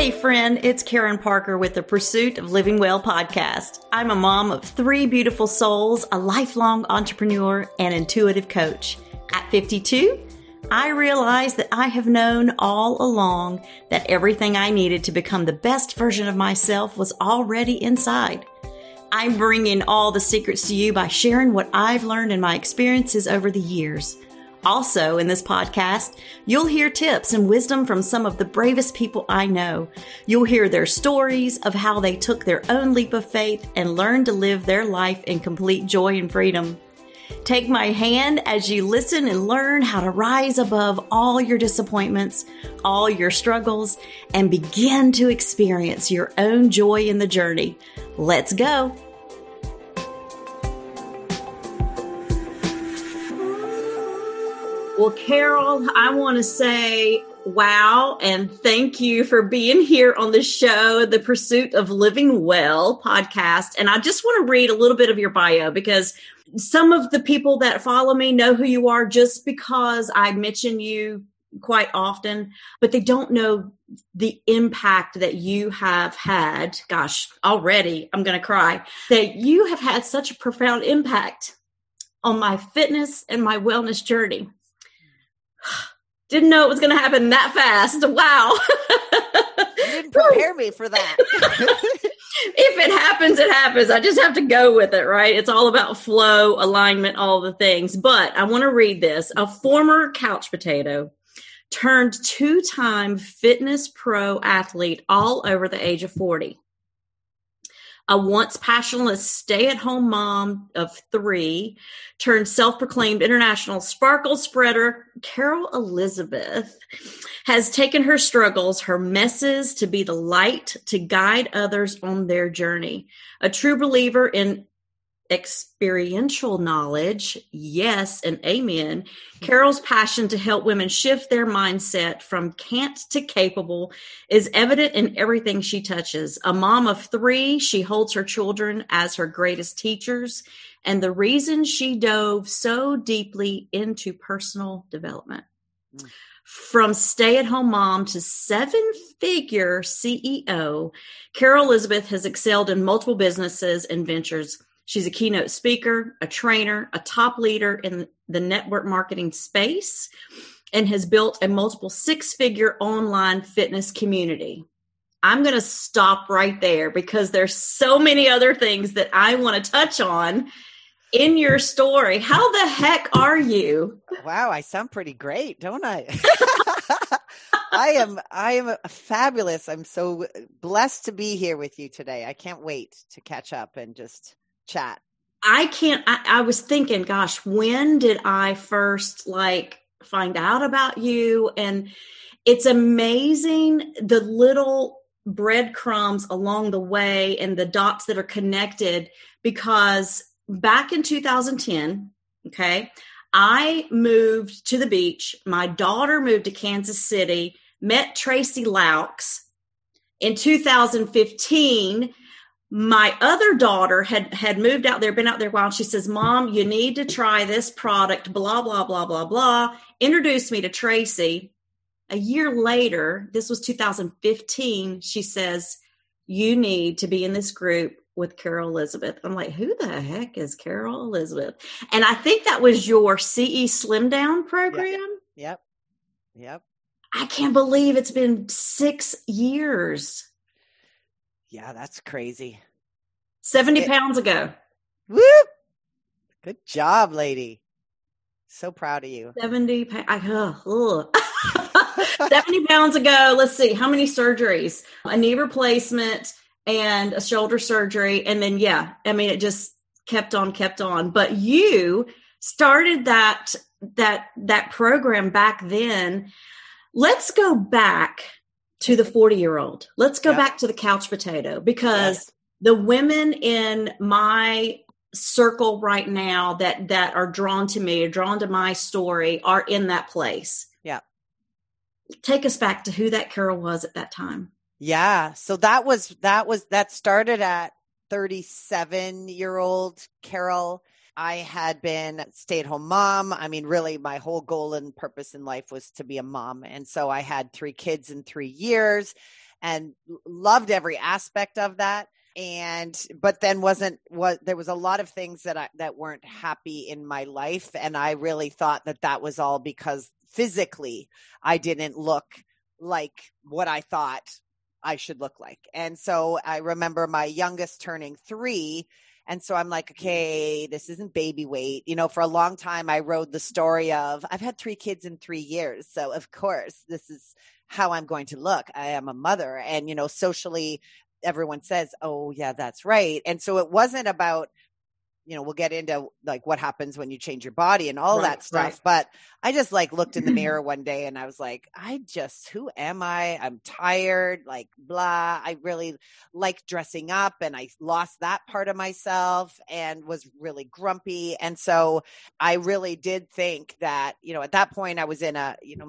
Hey friend, it's Karen Parker with the Pursuit of Living Well podcast. I'm a mom of 3 beautiful souls, a lifelong entrepreneur, and intuitive coach. At 52, I realized that I have known all along that everything I needed to become the best version of myself was already inside. I'm bringing all the secrets to you by sharing what I've learned in my experiences over the years. Also, in this podcast, you'll hear tips and wisdom from some of the bravest people I know. You'll hear their stories of how they took their own leap of faith and learned to live their life in complete joy and freedom. Take my hand as you listen and learn how to rise above all your disappointments, all your struggles, and begin to experience your own joy in the journey. Let's go. Well, Carol, I want to say wow and thank you for being here on the show, the Pursuit of Living Well podcast. And I just want to read a little bit of your bio because some of the people that follow me know who you are just because I mention you quite often, but they don't know the impact that you have had. Gosh, already I'm going to cry. That you have had such a profound impact on my fitness and my wellness journey. Didn't know it was going to happen that fast. Wow. You didn't prepare me for that. If it happens, it happens. I just have to go with it, right? It's all about flow, alignment, all the things. But I want to read this. A former couch potato turned 2-time fitness pro athlete all over the age of 40. A once passionless stay-at-home mom of 3 turned self-proclaimed international sparkle spreader, Carol Elizabeth has taken her struggles, her messes to be the light to guide others on their journey. A true believer in experiential knowledge, yes and amen. Carol's passion to help women shift their mindset from can't to capable is evident in everything she touches. A mom of 3, she holds her children as her greatest teachers, and the reason she dove so deeply into personal development. From stay-at-home mom to 7-figure CEO, Carol Elizabeth has excelled in multiple businesses and ventures. She's a keynote speaker, a trainer, a top leader in the network marketing space, and has built a multiple 6-figure online fitness community. I'm going to stop right there because there's so many other things that I want to touch on in your story. How the heck are you? Wow, I sound pretty great, don't I? I am fabulous. I'm so blessed to be here with you today. I can't wait to catch up and just chat. I was thinking, gosh, when did I first find out about you? And it's amazing the little breadcrumbs along the way and the dots that are connected, because back in 2010, okay, I moved to the beach. My daughter moved to Kansas City, met Tracy Laux. In 2015, my other daughter had moved out there, been out there a while. And she says, Mom, you need to try this product, blah, blah, blah, blah, blah. Introduced me to Tracy. A year later, this was 2015, she says, you need to be in this group with Carol Elizabeth. I'm like, who the heck is Carol Elizabeth? And I think that was your CE Slim Down program. Yep. I can't believe it's been 6 years. Yeah, that's crazy. 70 pounds ago. Whoop! Good job, lady. So proud of you. 70 pounds ago. Let's see. How many surgeries? A knee replacement and a shoulder surgery. And then, it just kept on. But you started that program back then. Let's go back to the 40-year-old. Let's go back to the couch potato, because the women in my circle right now that are drawn to me, are drawn to my story, are in that place. Yeah. Take us back to who that Carol was at that time. Yeah. So that started at 37-year-old Carol. I had been a stay-at-home mom. I mean, really, my whole goal and purpose in life was to be a mom. And so I had 3 kids in 3 years. and loved every aspect of that. But then there was a lot of things that weren't happy in my life. And I really thought that was all because physically I didn't look like what I thought I should look like. And so I remember my youngest turning 3. And so I'm like, okay, this isn't baby weight. For a long time, I rode the story of I've had 3 kids in 3 years. So of course, this is how I'm going to look. I am a mother. And, socially, everyone says, oh yeah, that's right. And so it wasn't about, we'll get into like what happens when you change your body and all that stuff. Right. But I just looked in the mirror one day and I was like, who am I? I'm tired, blah. I really like dressing up and I lost that part of myself and was really grumpy. And so I really did think that, at that point I was in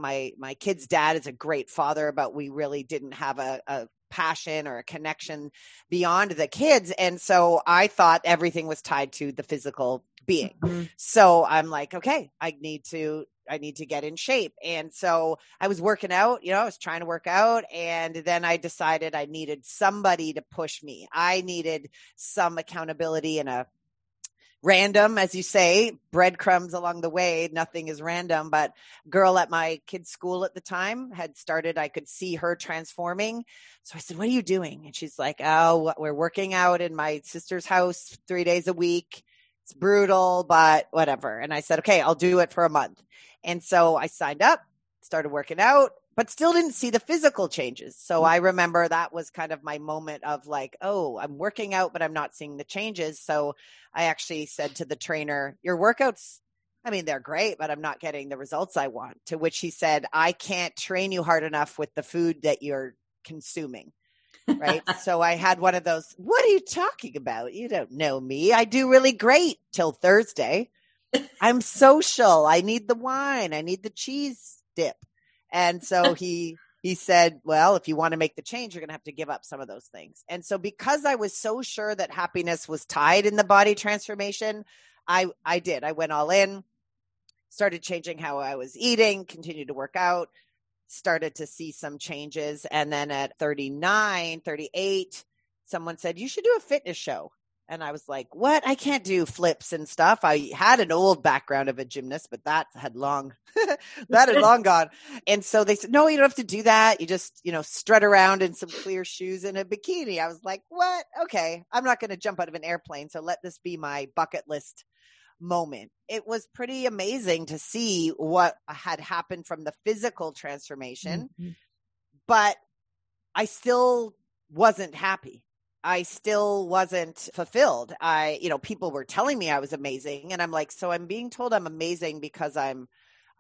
my kid's dad is a great father, but we really didn't have a passion or a connection beyond the kids. And so I thought everything was tied to the physical being. Mm-hmm. So I'm like, okay, I need to get in shape. And so I was working out, I was trying to work out. And then I decided I needed somebody to push me. I needed some accountability and a random, as you say, breadcrumbs along the way. Nothing is random, but girl at my kid's school at the time had started, I could see her transforming. So I said, what are you doing? And she's like, oh, we're working out in my sister's house 3 days a week. It's brutal, but whatever. And I said, okay, I'll do it for a month. And so I signed up, started working out, but still didn't see the physical changes. So I remember that was kind of my moment of like, oh, I'm working out, but I'm not seeing the changes. So I actually said to the trainer, your workouts, they're great, but I'm not getting the results I want. To which he said, I can't train you hard enough with the food that you're consuming. Right. So I had one of those, what are you talking about? You don't know me. I do really great till Thursday. I'm social. I need the wine. I need the cheese dip. And so he said, well, if you want to make the change, you're going to have to give up some of those things. And so because I was so sure that happiness was tied in the body transformation, I did. I went all in, started changing how I was eating, continued to work out, started to see some changes. And then at 39, 38, someone said, you should do a fitness show. And I was like, what? I can't do flips and stuff. I had an old background of a gymnast, but that had long gone. And so they said, no, you don't have to do that. You just, strut around in some clear shoes and a bikini. I was like, what? Okay. I'm not going to jump out of an airplane. So let this be my bucket list moment. It was pretty amazing to see what had happened from the physical transformation, but I still wasn't happy. I still wasn't fulfilled. People were telling me I was amazing. And I'm like, so I'm being told I'm amazing because I'm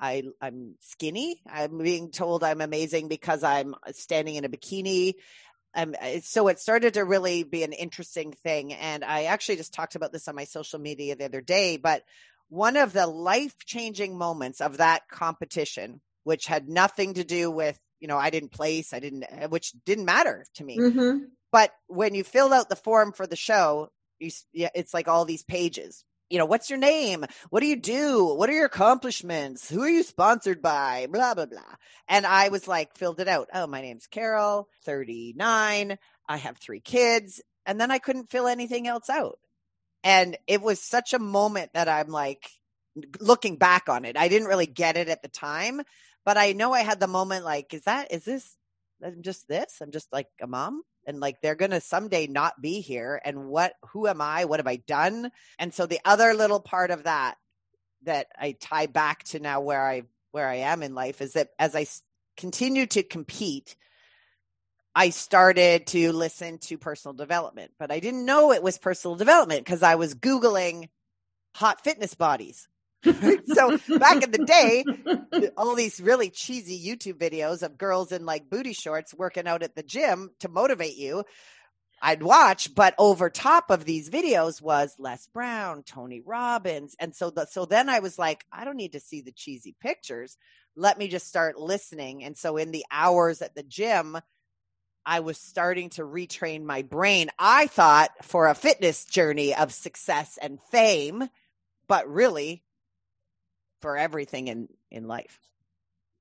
skinny. I'm being told I'm amazing because I'm standing in a bikini. So it started to really be an interesting thing. And I actually just talked about this on my social media the other day, but one of the life-changing moments of that competition, which had nothing to do with, I didn't place, which didn't matter to me. Mm-hmm. But when you filled out the form for the show, it's like all these pages. What's your name? What do you do? What are your accomplishments? Who are you sponsored by? Blah, blah, blah. And I was like, filled it out. Oh, my name's Carol, 39. I have 3 kids. And then I couldn't fill anything else out. And it was such a moment that I'm like, looking back on it, I didn't really get it at the time, but I know I had the moment like, I'm just like a mom. And like, they're going to someday not be here. And who am I? What have I done? And so the other little part of that I tie back to now where I am in life is that as I continue to compete, I started to listen to personal development, but I didn't know it was personal development because I was Googling hot fitness bodies. So back in the day, all these really cheesy YouTube videos of girls in like booty shorts working out at the gym to motivate you, I'd watch, but over top of these videos was Les Brown, Tony Robbins. And so then I was like, I don't need to see the cheesy pictures. Let me just start listening. And so in the hours at the gym, I was starting to retrain my brain. I thought for a fitness journey of success and fame, but really for everything in life.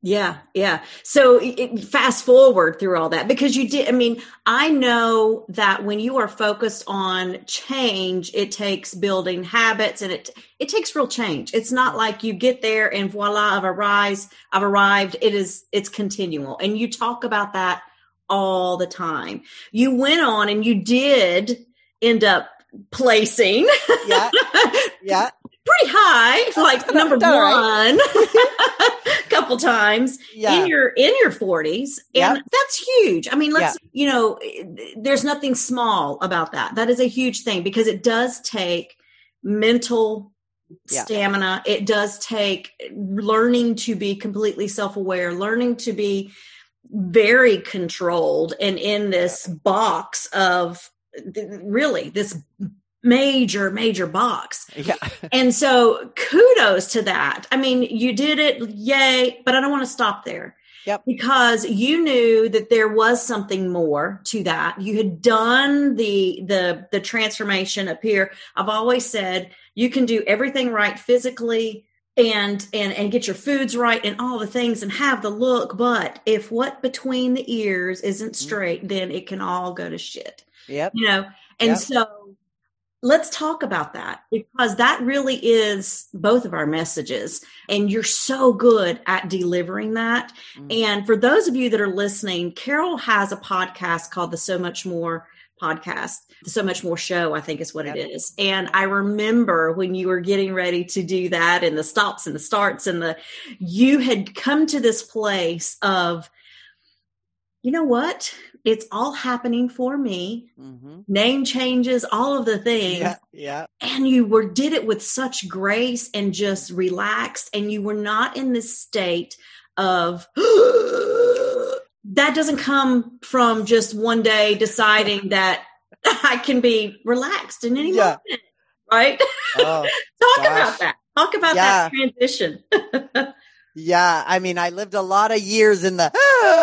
Yeah. Yeah. So fast forward through all that because you did. I mean, I know that when you are focused on change, it takes building habits and it takes real change. It's not like you get there and voila, I've arrived. It's continual. And you talk about that all the time. You went on and you did end up placing. Yeah. Yeah. Pretty high, like number one, a couple times in your 40s, and that's huge. I mean, there's nothing small about that. That is a huge thing because it does take mental stamina. It does take learning to be completely self-aware, learning to be very controlled, and in this box of really this major box. Yeah. And so kudos to that. I mean, you did it. Yay. But I don't want to stop there. Yep. Because you knew that there was something more to that. You had done the transformation up here. I've always said you can do everything right physically and get your foods right and all the things and have the look. But if what between the ears isn't straight, then it can all go to shit. Yep. So let's talk about that because that really is both of our messages and you're so good at delivering that. And for those of you that are listening, Carol has a podcast called the So Much More podcast, the So Much More show, I think is what it is. And I remember when you were getting ready to do that and the stops and the starts and you had come to this place of, you know what? It's all happening for me. Name changes, all of the things. Yeah. And you did it with such grace and just relaxed. And you were not in this state of, that doesn't come from just one day deciding that I can be relaxed in any moment. Right? Oh, Talk about that. Talk about that transition. Yeah. I mean, I lived a lot of years in the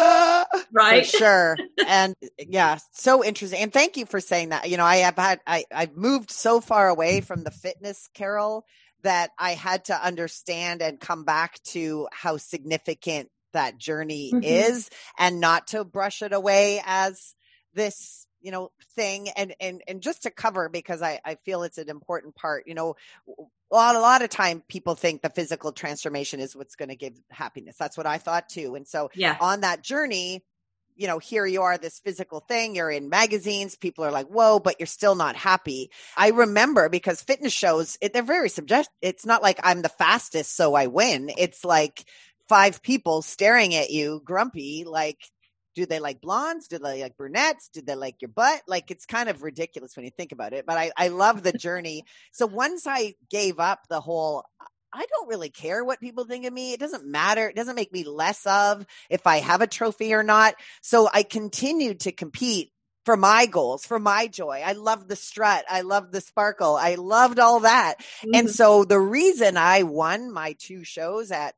right. For sure. And so interesting. And thank you for saying that. I've moved so far away from the fitness, Carol, that I had to understand and come back to how significant that journey is and not to brush it away as this, thing. And just to cover, because I feel it's an important part, a lot of time people think the physical transformation is what's going to give happiness. That's what I thought too. And so on that journey, here you are, this physical thing, you're in magazines, people are like, whoa, but you're still not happy. I remember because fitness shows, they're very subjective. It's not like I'm the fastest, so I win. It's like 5 people staring at you grumpy, like, do they like blondes? Do they like brunettes? Do they like your butt? Like, it's kind of ridiculous when you think about it, but I love the journey. So once I gave up the whole, I don't really care what people think of me. It doesn't matter. It doesn't make me less of if I have a trophy or not. So I continued to compete for my goals, for my joy. I loved the strut. I loved the sparkle. I loved all that. And so the reason I won my 2 shows at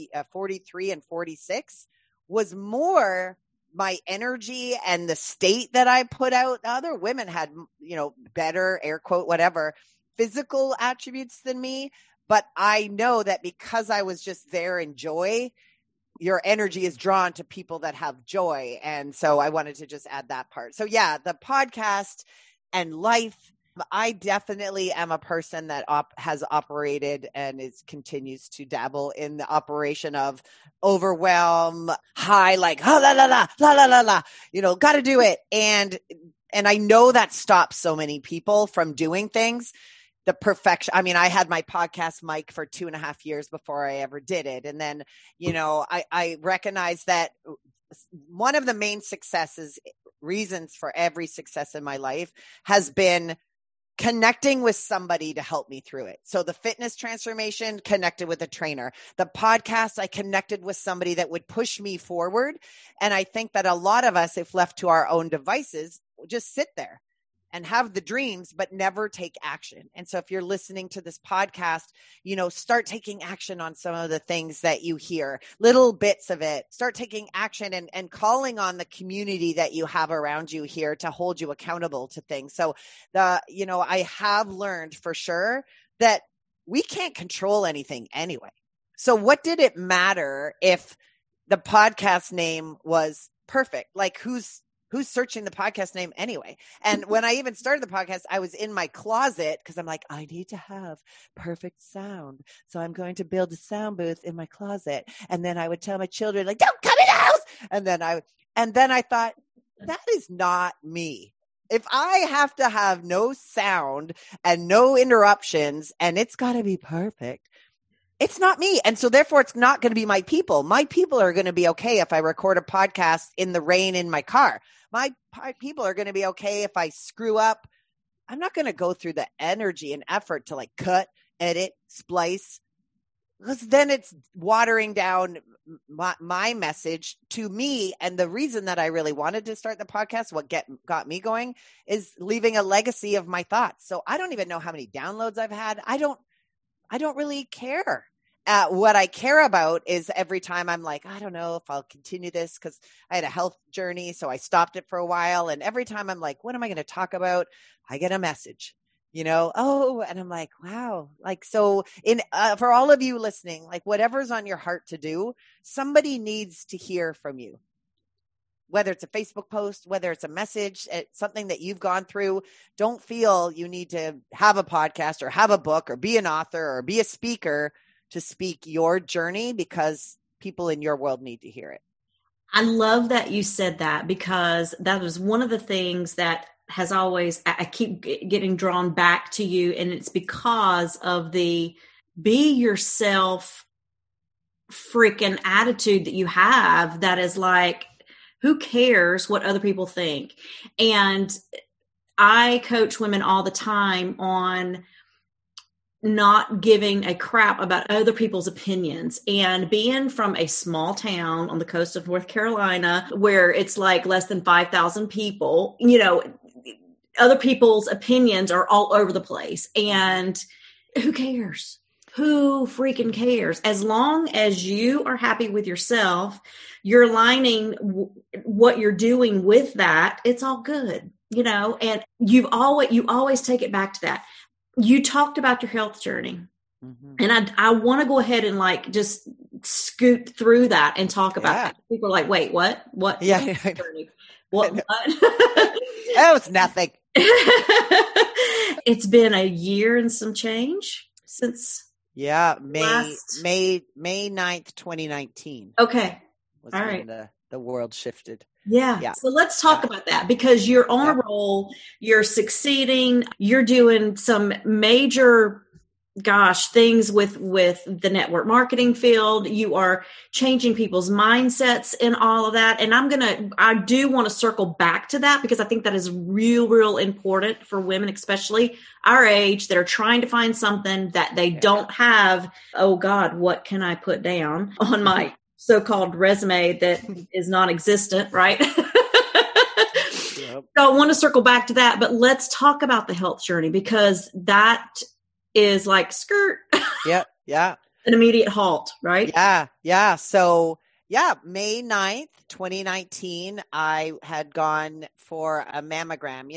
43 and 46 was more my energy and the state that I put out. Other women had, better, air quote, whatever, physical attributes than me. But I know that because I was just there in joy, your energy is drawn to people that have joy. And so I wanted to just add that part. So the podcast and life, I definitely am a person that has operated and continues to dabble in the operation of overwhelm, high, like, la la la, la la la la, got to do it. And I know that stops so many people from doing things. The perfection. I mean, I had my podcast mic for 2.5 years before I ever did it. And then, I recognize that one of the main reasons for every success in my life has been connecting with somebody to help me through it. So the fitness transformation, connected with a trainer. The podcast, I connected with somebody that would push me forward. And I think that a lot of us, if left to our own devices, just sit there and have the dreams, but never take action. And so if you're listening to this podcast, start taking action on some of the things that you hear, little bits of it. Start taking action and calling on the community that you have around you here to hold you accountable to things. So I have learned for sure that we can't control anything anyway. So what did it matter if the podcast name was perfect. Like who's searching the podcast name anyway? And when I even started the podcast, I was in my closet because I'm like, I need to have perfect sound. So I'm going to build a sound booth in my closet. And then I would tell my children, like, don't come in the house. And then I thought, that is not me. If I have to have no sound and no interruptions and it's got to be perfect, it's not me. And so therefore it's not going to be my people. My people are going to be okay if I record a podcast in the rain in my car. My people are going to be okay if I screw up. I'm not going to go through the energy and effort to like cut, edit, splice, because then it's watering down my message to me. And the reason that I really wanted to start the podcast, what got me going, is leaving a legacy of my thoughts. So I don't even know how many downloads I've had. I don't really care. What I care about is every time I'm like, I don't know if I'll continue this because I had a health journey. So I stopped it for a while. And every time I'm like, what am I going to talk about? I get a message, and I'm like, wow. Like, so for all of you listening, like whatever's on your heart to do, somebody needs to hear from you. Whether it's a Facebook post, whether it's a message, something that you've gone through, don't feel you need to have a podcast or have a book or be an author or be a speaker to speak your journey, because people in your world need to hear it. I love that you said that, because that was one of the things that has always, I keep getting drawn back to you. And it's because of the be yourself freaking attitude that you have that is like, who cares what other people think? And I coach women all the time on not giving a crap about other people's opinions, and being from a small town on the coast of North Carolina where it's like less than 5,000 people, other people's opinions are all over the place. And who cares? Who freaking cares? As long as you are happy with yourself, you're aligning what you're doing with that, it's all good, and you always take it back to that. You talked about your health journey, and I want to go ahead and like just scoot through that and talk about that. People are like, wait, what? What? Yeah. What? That was nothing. It's been a year and some change since. Yeah. May 9th, 2019. Okay. Was all when right. The world shifted. Yeah. So let's talk about that, because you're on a roll, you're succeeding, you're doing some major, things with the network marketing field. You are changing people's mindsets and all of that. And I do want to circle back to that, because I think that is real important for women, especially our age, that are trying to find something that they don't have. Oh God, what can I put down on my so-called resume that is non-existent, right? Yep. So I want to circle back to that, but let's talk about the health journey, because that is like skirt. Yeah. An immediate halt, right? Yeah. So May 9th, 2019, I had gone for a mammogram.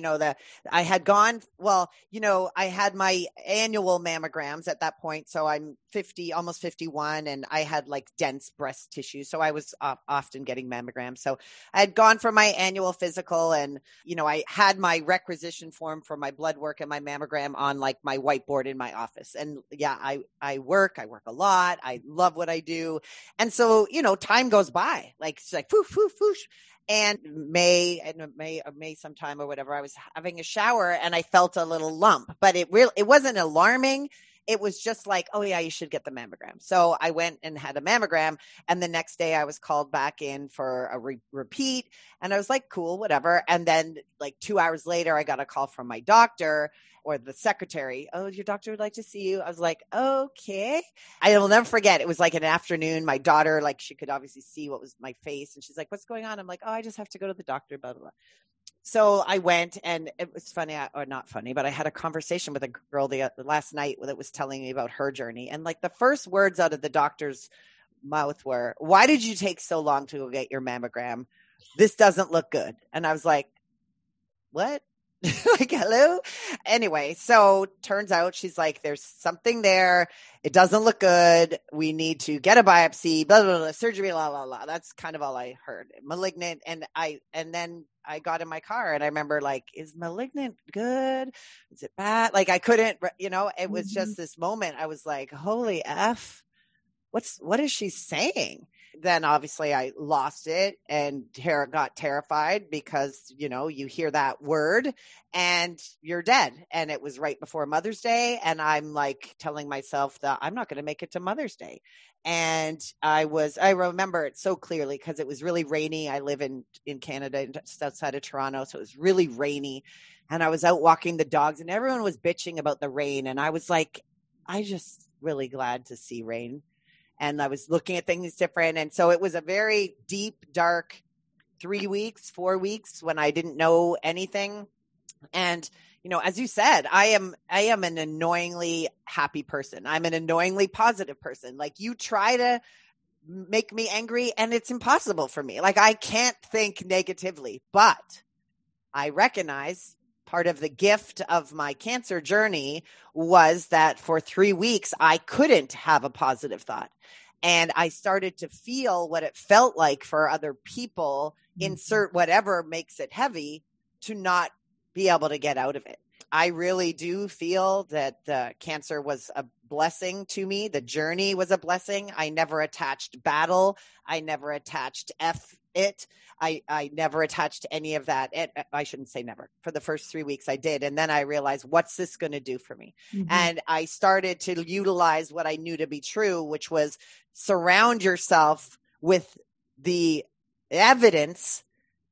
I had my annual mammograms at that point. So I'm 50, almost 51, and I had like dense breast tissue. So I was often getting mammograms. So I had gone for my annual physical, and, I had my requisition form for my blood work and my mammogram on like my whiteboard in my office. And I work a lot. I love what I do. And so, time goes by, like it's like foosh, foosh, foosh. And May sometime or whatever, I was having a shower and I felt a little lump, but it wasn't alarming. It was just like, oh yeah, you should get the mammogram. So I went and had a mammogram, and the next day I was called back in for a repeat, and I was like, cool, whatever. And then like 2 hours later, I got a call from my doctor or the secretary. Oh, your doctor would like to see you. I was like, okay. I will never forget. It was like an afternoon. My daughter, like, she could obviously see what was my face, and she's like, what's going on? I'm like, oh, I just have to go to the doctor, blah, blah, blah. So I went, and it was funny, or not funny, but I had a conversation with a girl last night that was telling me about her journey. And like the first words out of the doctor's mouth were, why did you take so long to go get your mammogram? This doesn't look good. And I was like, what? Like, hello. Anyway, so turns out she's like, there's something there. It doesn't look good. We need to get a biopsy, blah, blah, blah, surgery, blah, blah, blah. That's kind of all I heard. Malignant. And then I got in my car and I remember like, is malignant good? Is it bad? Like I couldn't, it was just this moment. I was like, holy F, what is she saying? Then obviously I lost it and Tara got terrified because, you hear that word and you're dead. And it was right before Mother's Day. And I'm like telling myself that I'm not going to make it to Mother's Day. And I remember it so clearly because it was really rainy. I live in Canada, just outside of Toronto. So it was really rainy. And I was out walking the dogs and everyone was bitching about the rain. And I was like, I just really glad to see rain. And I was looking at things different. And so it was a very deep, dark 4 weeks when I didn't know anything. And, as you said, I am an annoyingly happy person. I'm an annoyingly positive person. Like you try to make me angry and it's impossible for me. Like I can't think negatively, but I recognize part of the gift of my cancer journey was that for 3 weeks, I couldn't have a positive thought. And I started to feel what it felt like for other people, insert whatever makes it heavy, to not be able to get out of it. I really do feel that the cancer was a blessing to me. The journey was a blessing. I never attached battle. I never attached it. I never attached any of that. I shouldn't say never. For the first 3 weeks I did. And then I realized, what's this going to do for me? Mm-hmm. And I started to utilize what I knew to be true, which was surround yourself with the evidence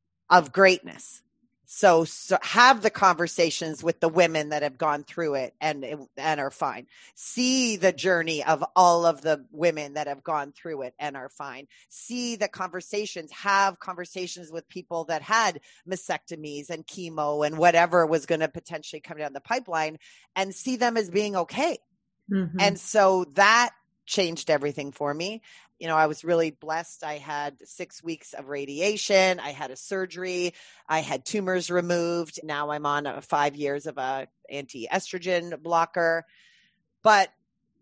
of greatness. So have the conversations with the women that have gone through it and are fine. See the journey of all of the women that have gone through it and are fine. See the conversations, have conversations with people that had mastectomies and chemo and whatever was going to potentially come down the pipeline, and see them as being okay. Mm-hmm. And so that changed everything for me. I was really blessed. I had 6 weeks of radiation. I had a surgery. I had tumors removed. Now I'm on 5 years of a anti-estrogen blocker. But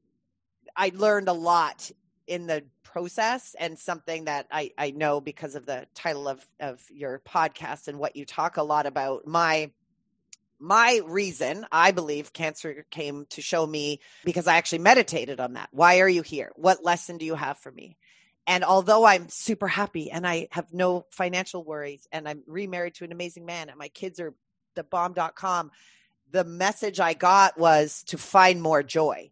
I learned a lot in the process, and something that I know because of the title of your podcast and what you talk a lot about. My reason, I believe cancer came to show me because I actually meditated on that. Why are you here? What lesson do you have for me? And although I'm super happy and I have no financial worries and I'm remarried to an amazing man and my kids are the bomb.com, the message I got was to find more joy.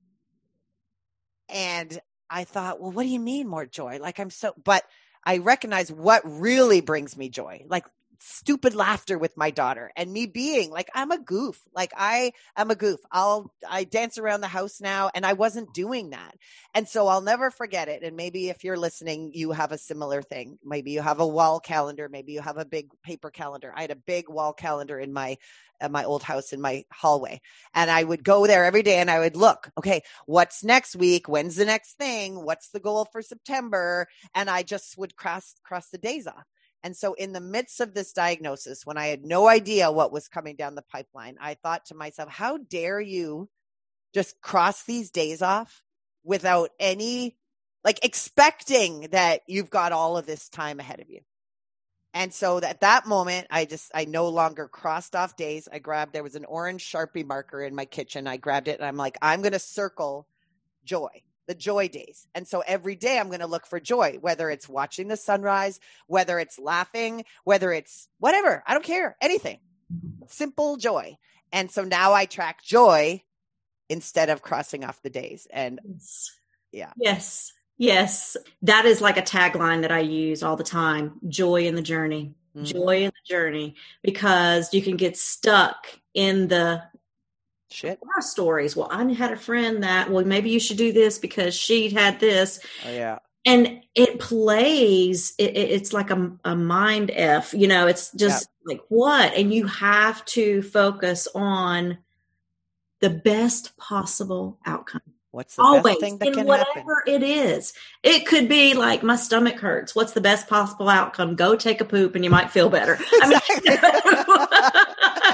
And I thought, well, what do you mean more joy? But I recognize what really brings me joy. Like stupid laughter with my daughter and me being like, I'm a goof. Like I am a goof. I dance around the house now, and I wasn't doing that. And so I'll never forget it. And maybe if you're listening, you have a similar thing. Maybe you have a wall calendar. Maybe you have a big paper calendar. I had a big wall calendar in my old house in my hallway. And I would go there every day and I would look, okay, what's next week? When's the next thing? What's the goal for September? And I just would cross the days off. And so in the midst of this diagnosis, when I had no idea what was coming down the pipeline, I thought to myself, how dare you just cross these days off without any, expecting that you've got all of this time ahead of you. And so at that moment, I no longer crossed off days. There was an orange Sharpie marker in my kitchen. I grabbed it and I'm like, I'm going to circle joy. The joy days. And so every day I'm going to look for joy, whether it's watching the sunrise, whether it's laughing, whether it's whatever, I don't care, anything, simple joy. And so now I track joy instead of crossing off the days. And yeah. Yes. That is like a tagline that I use all the time. Joy in the journey, joy in the journey, because you can get stuck in the shit horror stories. Well, I had a friend that, well, maybe you should do this because she had this. Oh, yeah. And it plays, it's like a mind F, it's just like what? And you have to focus on the best possible outcome. What's the best thing that can happen? Whatever it is. It could be like my stomach hurts. What's the best possible outcome? Go take a poop and you might feel better. I mean,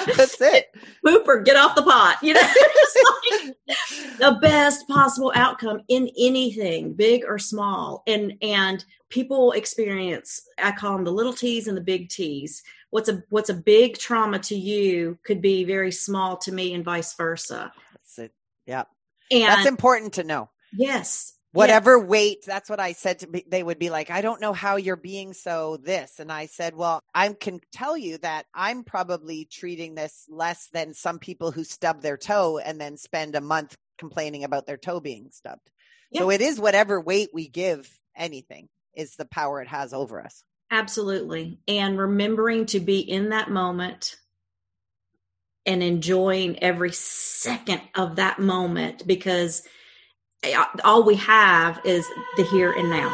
That's it. Pooper, get off the pot. It's like the best possible outcome in anything, big or small. And people experience, I call them the little T's and the big T's. What's a big trauma to you could be very small to me, and vice versa. That's it. Yeah. And that's important to know. Yes. Whatever weight, that's what I said to me. They would be like, I don't know how you're being so this. And I said, well, I can tell you that I'm probably treating this less than some people who stub their toe and then spend a month complaining about their toe being stubbed. Yeah. So it is whatever weight we give anything is the power it has over us. Absolutely. And remembering to be in that moment and enjoying every second of that moment, because all we have is the here and now.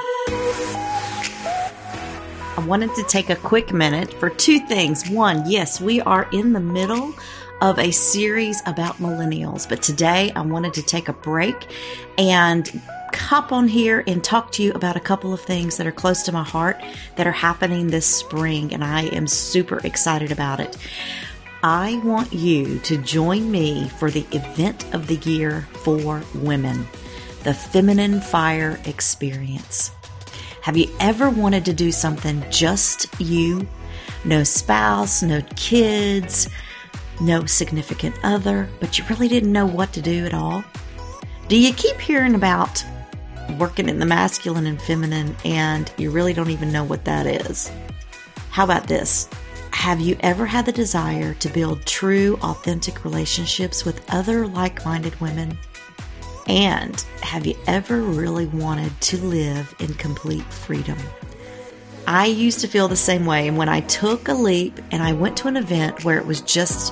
I wanted to take a quick minute for two things. One, yes, we are in the middle of a series about millennials, but today I wanted to take a break and hop on here and talk to you about a couple of things that are close to my heart that are happening this spring, and I am super excited about it. I want you to join me for the event of the year for women, the Feminine Fire Experience. Have you ever wanted to do something just you? No spouse, no kids, no significant other, but you really didn't know what to do at all? Do you keep hearing about working in the masculine and feminine and you really don't even know what that is? How about this? Have you ever had the desire to build true, authentic relationships with other like-minded women? And have you ever really wanted to live in complete freedom? I used to feel the same way. And when I took a leap and I went to an event where it was just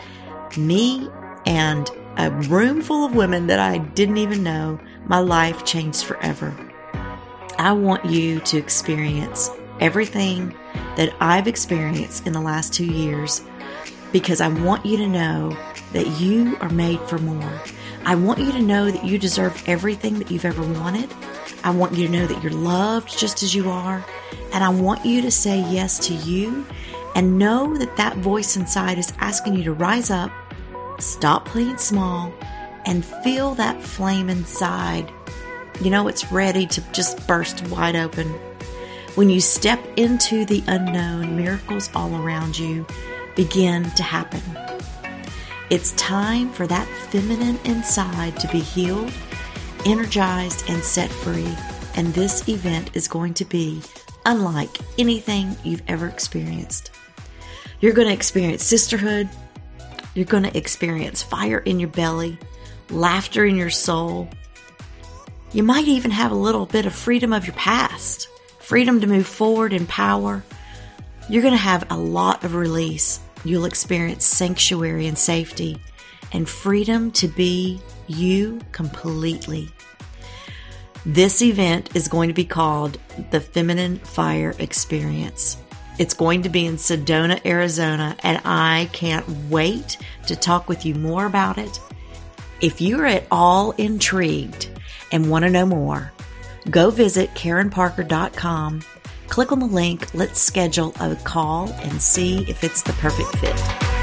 me and a room full of women that I didn't even know, my life changed forever. I want you to experience everything that I've experienced in the last 2 years, because I want you to know that you are made for more. I want you to know that you deserve everything that you've ever wanted. I want you to know that you're loved just as you are. And I want you to say yes to you and know that that voice inside is asking you to rise up, stop playing small, and feel that flame inside. You know, it's ready to just burst wide open. When you step into the unknown, miracles all around you begin to happen. It's time for that feminine inside to be healed, energized, and set free. And this event is going to be unlike anything you've ever experienced. You're going to experience sisterhood. You're going to experience fire in your belly, laughter in your soul. You might even have a little bit of freedom of your past, freedom to move forward in power. You're going to have a lot of release. You'll experience sanctuary and safety and freedom to be you completely. This event is going to be called the Feminine Fire Experience. It's going to be in Sedona, Arizona, and I can't wait to talk with you more about it. If you're at all intrigued and want to know more, go visit KarenParker.com. Click on the link, let's schedule a call and see if it's the perfect fit.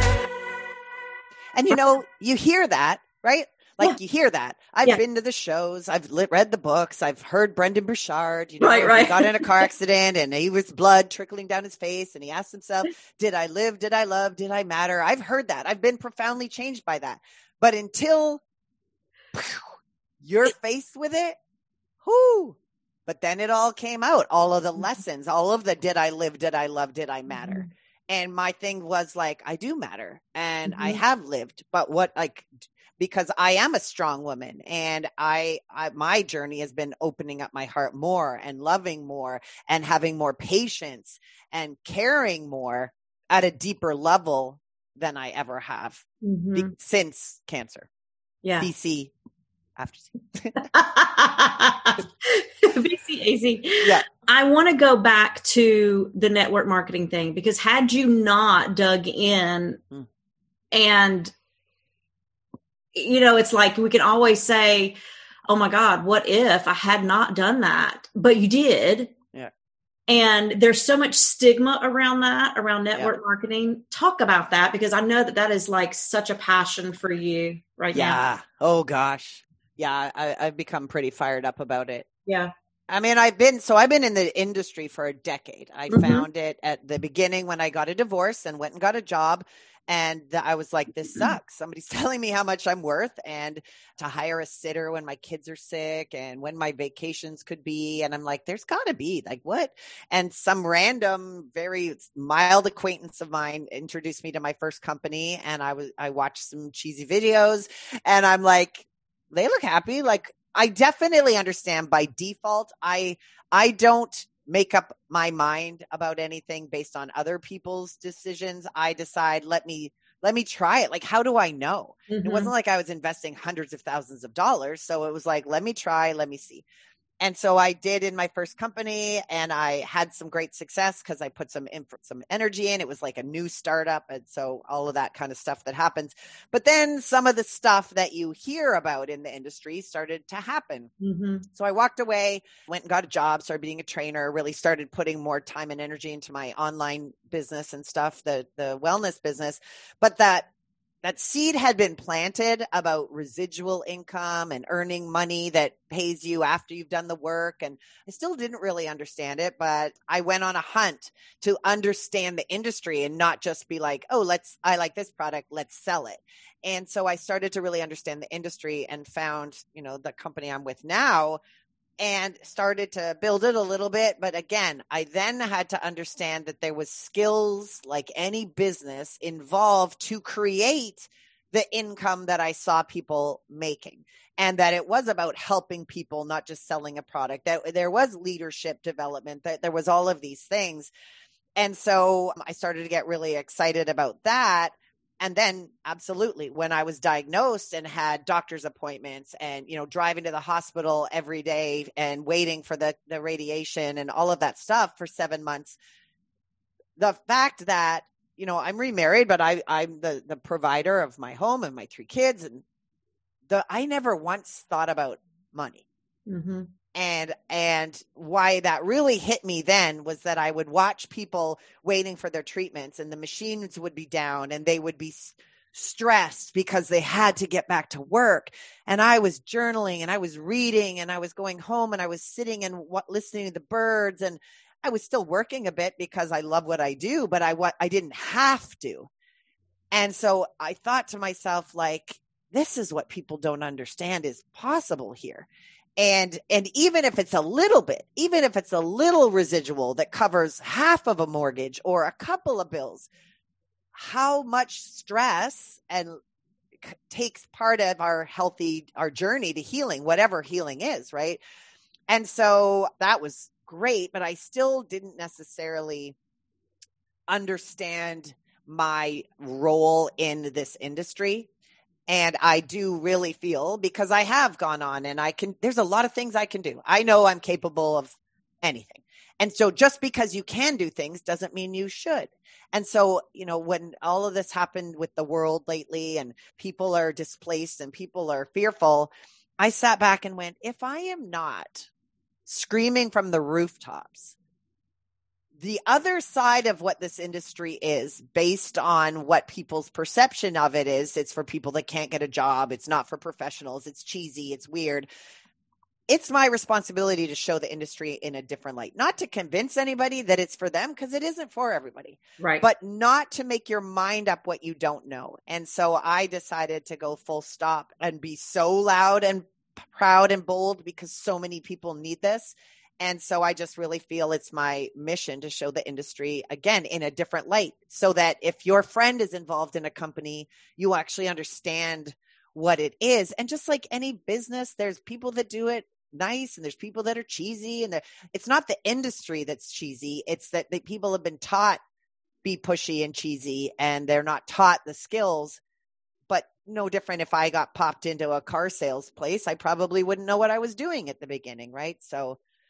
And you know, you hear that, right? Like you hear that. I've been to the shows. I've read the books. I've heard Brendan Burchard, you know, he got in a car accident and he was blood trickling down his face. And he asked himself, did I live? Did I love? Did I matter? I've heard that. I've been profoundly changed by that. But until you're faced with it, but then it all came out, all of the lessons, all of the did I live, did I love, did I matter? Mm-hmm. And my thing was like, I do matter and I have lived, but because I am a strong woman and my journey has been opening up my heart more and loving more and having more patience and caring more at a deeper level than I ever have since cancer. Yeah. BC. After BCAC. Yeah. I want to go back to the network marketing thing, because had you not dug in and, you know, it's like we can always say, oh my God, what if I had not done that? But you did. Yeah. And there's so much stigma around that, around network marketing. Talk about that, because I know that that is like such a passion for you right now. Yeah. Oh gosh. Yeah. I've become pretty fired up about it. Yeah. I mean, I've been in the industry for a decade. I found it at the beginning when I got a divorce and went and got a job. And I was like, this sucks. Somebody's telling me how much I'm worth, and to hire a sitter when my kids are sick and when my vacations could be. And I'm like, there's gotta be like, what? And some random, very mild acquaintance of mine introduced me to my first company. And I watched some cheesy videos, and I'm like, they look happy. Like, I definitely understand by default. I don't make up my mind about anything based on other people's decisions. I decide, let me try it. Like, how do I know? It wasn't like I was investing hundreds of thousands of dollars. So it was like, let me try, let me see. And so I did in my first company, and I had some great success because I put some energy in. It was like a new startup. And so all of that kind of stuff that happens. But then some of the stuff that you hear about in the industry started to happen. So I walked away, went and got a job, started being a trainer, really started putting more time and energy into my online business and stuff, the wellness business. But that seed had been planted about residual income and earning money that pays you after you've done the work. And I still didn't really understand it, but I went on a hunt to understand the industry and not just be like, oh, I like this product, let's sell it. And so I started to really understand the industry and found, the company I'm with now, and started to build it a little bit. But again, I then had to understand that there was skills, like any business, involved to create the income that I saw people making, and that it was about helping people, not just selling a product, that there was leadership development, that there was all of these things. And so I started to get really excited about that. And then absolutely, when I was diagnosed and had doctor's appointments and, driving to the hospital every day and waiting for the radiation and all of that stuff for 7 months, the fact that, I'm remarried, but I'm the provider of my home and my 3 kids. And I never once thought about money. And why that really hit me then was that I would watch people waiting for their treatments, and the machines would be down and they would be stressed because they had to get back to work. And I was journaling and I was reading and I was going home and I was sitting and listening to the birds, and I was still working a bit because I love what I do, but I didn't have to. And so I thought to myself, like, this is what people don't understand is possible here. And even if it's a little bit, even if it's a little residual that covers half of a mortgage or a couple of bills, how much stress and takes part of our journey to healing, whatever healing is, right? And so that was great, but I still didn't necessarily understand my role in this industry. And I do really feel, because I have gone on and there's a lot of things I can do. I know I'm capable of anything. And so just because you can do things doesn't mean you should. And so, when all of this happened with the world lately and people are displaced and people are fearful, I sat back and went, if I am not screaming from the rooftops, the other side of what this industry is, based on what people's perception of it is, it's for people that can't get a job. It's not for professionals. It's cheesy. It's weird. It's my responsibility to show the industry in a different light, not to convince anybody that it's for them, because it isn't for everybody, right? But not to make your mind up what you don't know. And so I decided to go full stop and be so loud and proud and bold, because so many people need this. And so I just really feel it's my mission to show the industry again in a different light, so that if your friend is involved in a company, you actually understand what it is. And just like any business, there's people that do it nice and there's people that are cheesy, and it's not the industry that's cheesy. It's that the people have been taught be pushy and cheesy, and they're not taught the skills. But no different if I got popped into a car sales place, I probably wouldn't know what I was doing at the beginning, right? So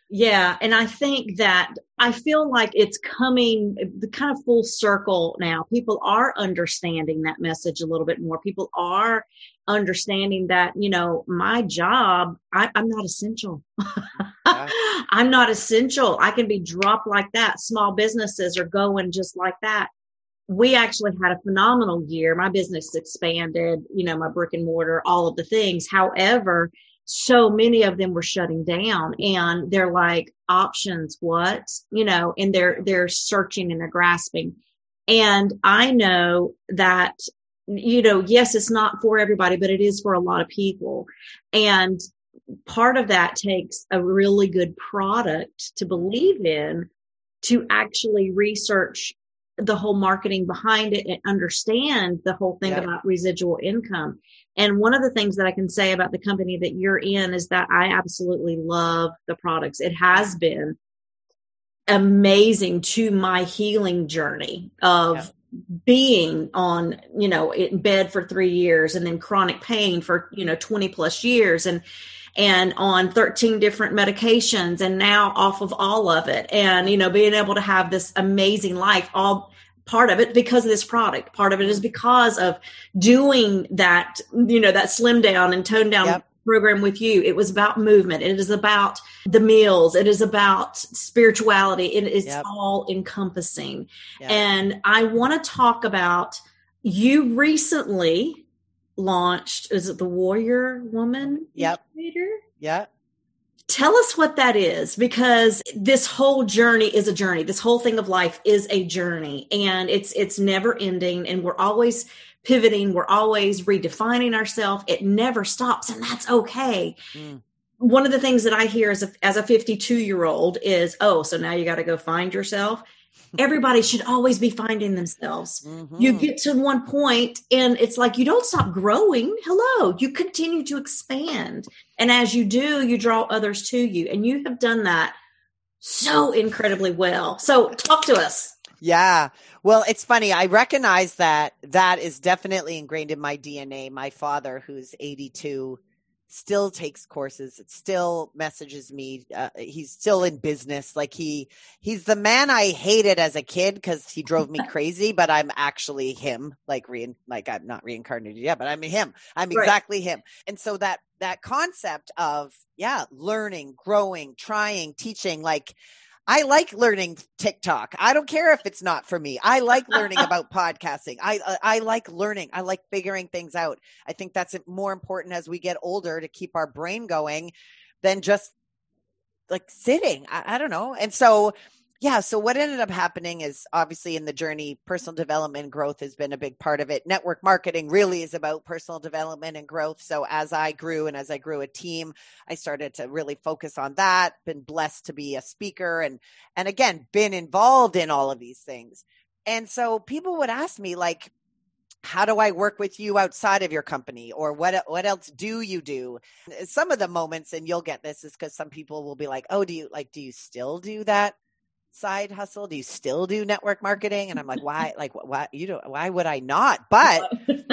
Yeah. And I think that I feel like it's coming the kind of full circle now. People are understanding that message a little bit more. People are understanding that, my job, I'm not essential. Yeah. I'm not essential. I can be dropped like that. Small businesses are going just like that. We actually had a phenomenal year. My business expanded, my brick and mortar, all of the things. However, so many of them were shutting down and they're like, options, what? And they're searching and they're grasping. And I know that, yes, it's not for everybody, but it is for a lot of people. And part of that takes a really good product to believe in, to actually research the whole marketing behind it and understand the whole thing about residual income. And one of the things that I can say about the company that you're in is that I absolutely love the products. It has been amazing to my healing journey of being on, in bed for 3 years and then chronic pain for, 20 plus years and on 13 different medications and now off of all of it. And, being able to have this amazing life, all part of it because of this product. Part of it is because of doing that, that slim down and tone down program with you. It was about movement. It is about the meals. It is about spirituality. It is all encompassing. And I want to talk about, you recently launched, is it the Warrior Woman Incubator? Tell us what that is, because this whole journey is a journey. This whole thing of life is a journey, and it's never ending, and we're always pivoting. We're always redefining ourselves. It never stops, and that's okay. One of the things that I hear as a 52-year-old is, so now you got to go find yourself. Everybody should always be finding themselves. You get to one point and it's like, you don't stop growing. Hello. You continue to expand. And as you do, you draw others to you. And you have done that so incredibly well. So talk to us. Yeah. Well, it's funny. I recognize that is definitely ingrained in my DNA. My father, who's 82, still takes courses. It still messages me. He's still in business. Like he's the man I hated as a kid because he drove me crazy, but I'm actually him, like I'm not reincarnated yet, but I'm him. I'm exactly him. And so that concept of, learning, growing, trying, teaching, like, I like learning TikTok. I don't care if it's not for me. I like learning about podcasting. I like learning. I like figuring things out. I think that's more important as we get older to keep our brain going than just like sitting. I don't know. And so, so what ended up happening is, obviously in the journey, personal development and growth has been a big part of it. Network marketing really is about personal development and growth. So as I grew and as I grew a team, I started to really focus on that, been blessed to be a speaker and again, been involved in all of these things. And so people would ask me, like, how do I work with you outside of your company? Or what else do you do? Some of the moments, and you'll get this, is because some people will be like, do you still do that side hustle? Do you still do network marketing? And I'm like, why? Like, why why would I not? But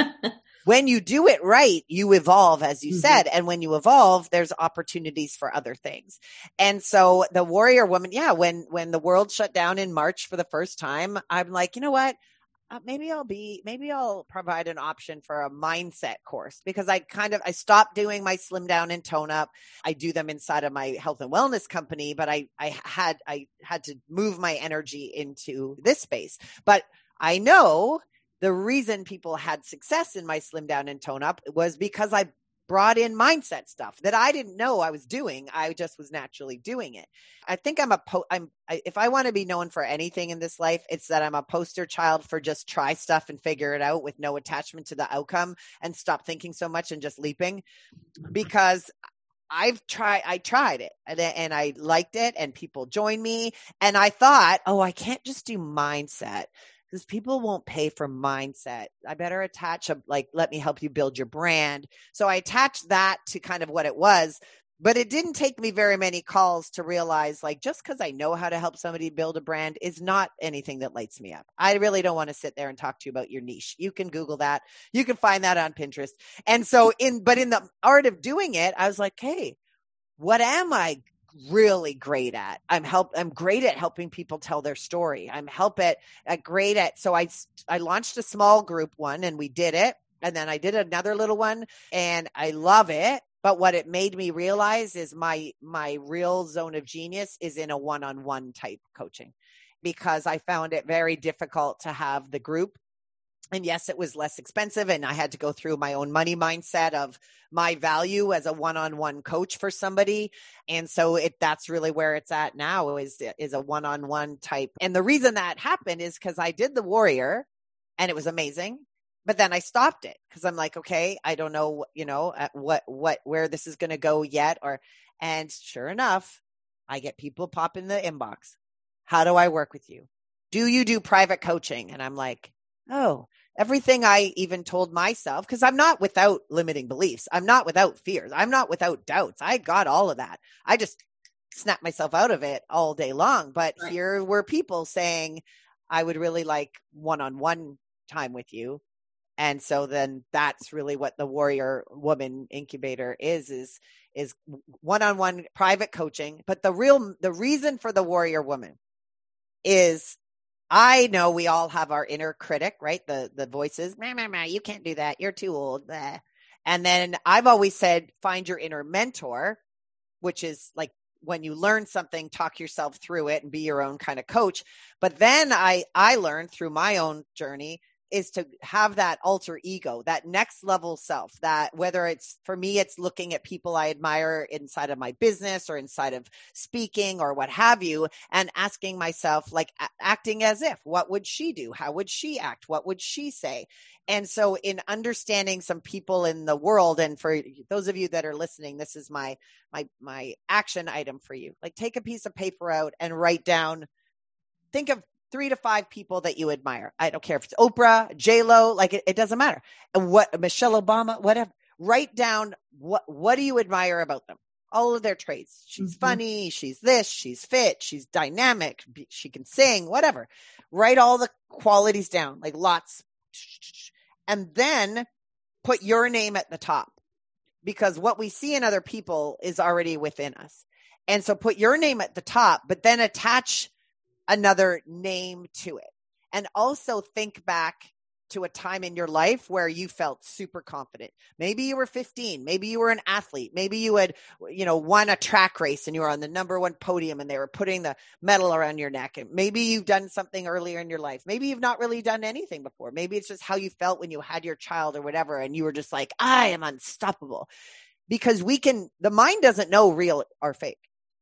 when you do it right, you evolve, as you said. And when you evolve, there's opportunities for other things. And so the Warrior Woman, when the world shut down in March for the first time, I'm like, you know what? Maybe I'll provide an option for a mindset course, because I stopped doing my slim down and tone up. I do them inside of my health and wellness company, but I had to move my energy into this space. But I know the reason people had success in my slim down and tone up was because I brought in mindset stuff that I didn't know I was doing. I just was naturally doing it. I think if I want to be known for anything in this life, it's that I'm a poster child for just try stuff and figure it out with no attachment to the outcome and stop thinking so much and just leaping, because I tried it and I liked it and people joined me. And I thought, I can't just do mindset, because people won't pay for mindset. I better attach let me help you build your brand. So I attached that to kind of what it was, but it didn't take me very many calls to realize, like, just because I know how to help somebody build a brand is not anything that lights me up. I really don't want to sit there and talk to you about your niche. You can Google that. You can find that on Pinterest. And so in the art of doing it, I was like, hey, what am I really great at. I'm great at helping people tell their story. I'm great at, so I launched a small group one and we did it. And then I did another little one and I love it. But what it made me realize is my real zone of genius is in a one-on-one type coaching, because I found it very difficult to have the group. And yes, it was less expensive. And I had to go through my own money mindset of my value as a one-on-one coach for somebody. And so that's really where it's at now is a one-on-one type. And the reason that happened is because I did the Warrior and it was amazing. But then I stopped it because I'm like, okay, I don't know, where this is going to go yet. And sure enough, I get people pop in the inbox. How do I work with you? Do you do private coaching? And I'm like, oh, everything I even told myself, because I'm not without limiting beliefs. I'm not without fears. I'm not without doubts. I got all of that. I just snapped myself out of it all day long. But right. Here were people saying, I would really like one-on-one time with you. And so then that's really what the Warrior Woman Incubator is one-on-one private coaching. But the reason for the Warrior Woman is, I know we all have our inner critic, right? The voices, you can't do that. You're too old. Blah. And then I've always said, find your inner mentor, which is like when you learn something, talk yourself through it and be your own kind of coach. But then I learned through my own journey is to have that alter ego, that next level self, that whether it's, for me, it's looking at people I admire inside of my business or inside of speaking or what have you, and asking myself, like acting as if, what would she do? How would she act? What would she say? And so in understanding some people in the world, and for those of you that are listening, this is my action item for you. Like, take a piece of paper out and write down, think of 3 to 5 people that you admire. I don't care if it's Oprah, J-Lo, like it doesn't matter. And what, Michelle Obama, whatever. Write down what do you admire about them? All of their traits. She's funny. She's this. She's fit. She's dynamic. She can sing. Whatever. Write all the qualities down, like lots, and then put your name at the top, because what we see in other people is already within us. And so put your name at the top, but then attach another name to it. And also think back to a time in your life where you felt super confident. Maybe you were 15. Maybe you were an athlete. Maybe you had, won a track race and you were on the number 1 podium and they were putting the medal around your neck. And maybe you've done something earlier in your life. Maybe you've not really done anything before. Maybe it's just how you felt when you had your child or whatever. And you were just like, I am unstoppable. Because the mind doesn't know real or fake.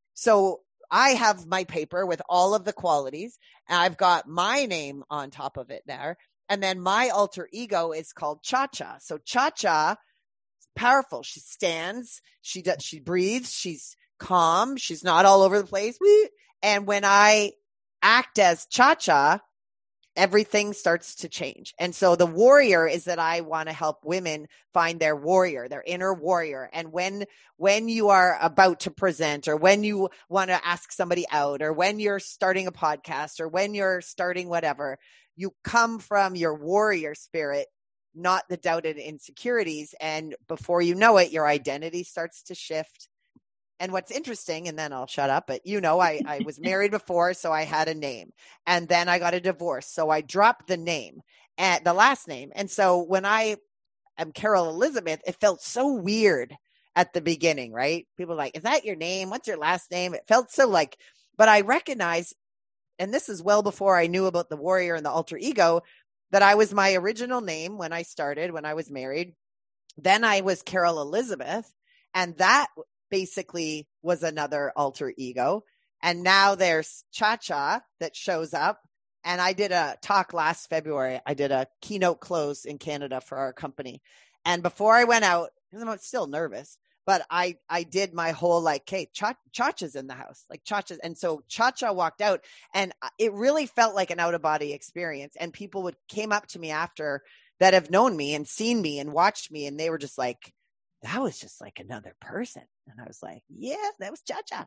So I have my paper with all of the qualities, and I've got my name on top of it there. And then my alter ego is called Cha-Cha. So Cha-Cha is powerful. She stands, she breathes, she's calm, she's not all over the place. And when I act as Cha-Cha, everything starts to change. And so the Warrior is that I want to help women find their warrior, their inner warrior. And when you are about to present, or when you want to ask somebody out, or when you're starting a podcast, or when you're starting whatever, you come from your warrior spirit, not the doubted insecurities. And before you know it, your identity starts to shift. And what's interesting, and then I'll shut up, but I was married before, so I had a name. And then I got a divorce. So I dropped the name, and the last name. And so when I am Carol Elizabeth, it felt so weird at the beginning, right? People are like, is that your name? What's your last name? It felt so but I recognized, and this is well before I knew about the Warrior and the alter ego, that I was my original name when I started, when I was married. Then I was Carol Elizabeth, and that basically was another alter ego. And now there's Cha-Cha that shows up. And I did a talk last February. I did a keynote close in Canada for our company. And before I went out, because I'm still nervous, but I did my whole hey, Cha-Cha's in the house, like Cha-Cha. And so Cha-Cha walked out, and it really felt like an out of body experience. And people came up to me after that have known me and seen me and watched me. And they were just like, that was just like another person. And I was like, yeah, that was Cha-Cha.